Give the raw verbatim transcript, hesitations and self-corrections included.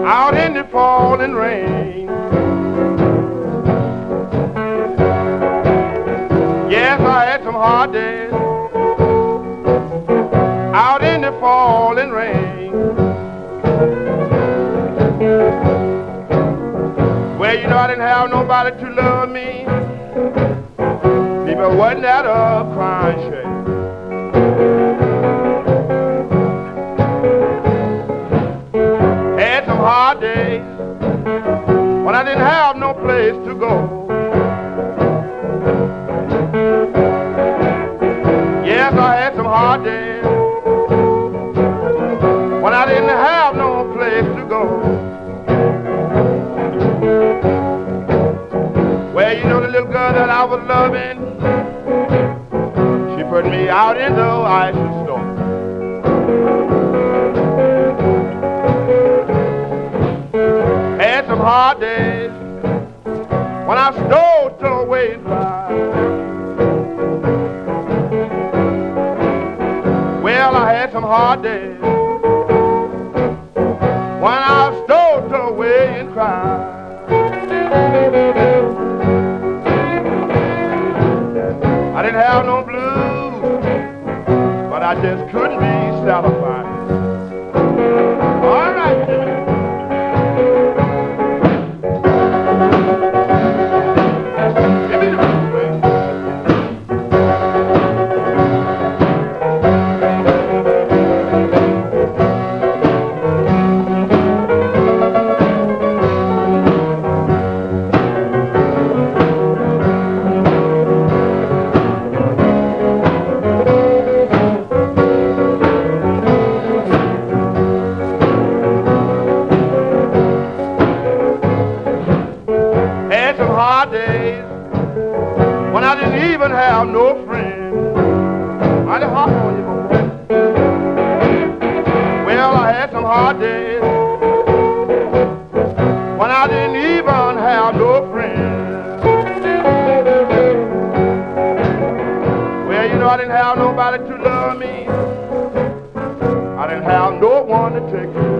out in the falling rain. Yes, I had some hard days out in the falling rain. Well, you know, I didn't have nobody to love me. People wasn't at a crying shame. Had some hard days when I didn't have no place to go. Yes, I had some hard days when I didn't have no place to go. Well, you know the little girl that I was loving, she put me out in the ice storm. Had some hard days when I stole to away and cried. Well, I had some hard days when I stole to away and cried. I didn't have no blues, but I just couldn't be satisfied. All right, Jimmy. Give me the blues, baby. Days when I didn't even have no friends. I did hard on you, boy. Well, I had some hard days when I didn't even have no friends. Well, you know, I didn't have nobody to love me. I didn't have no one to take care of me.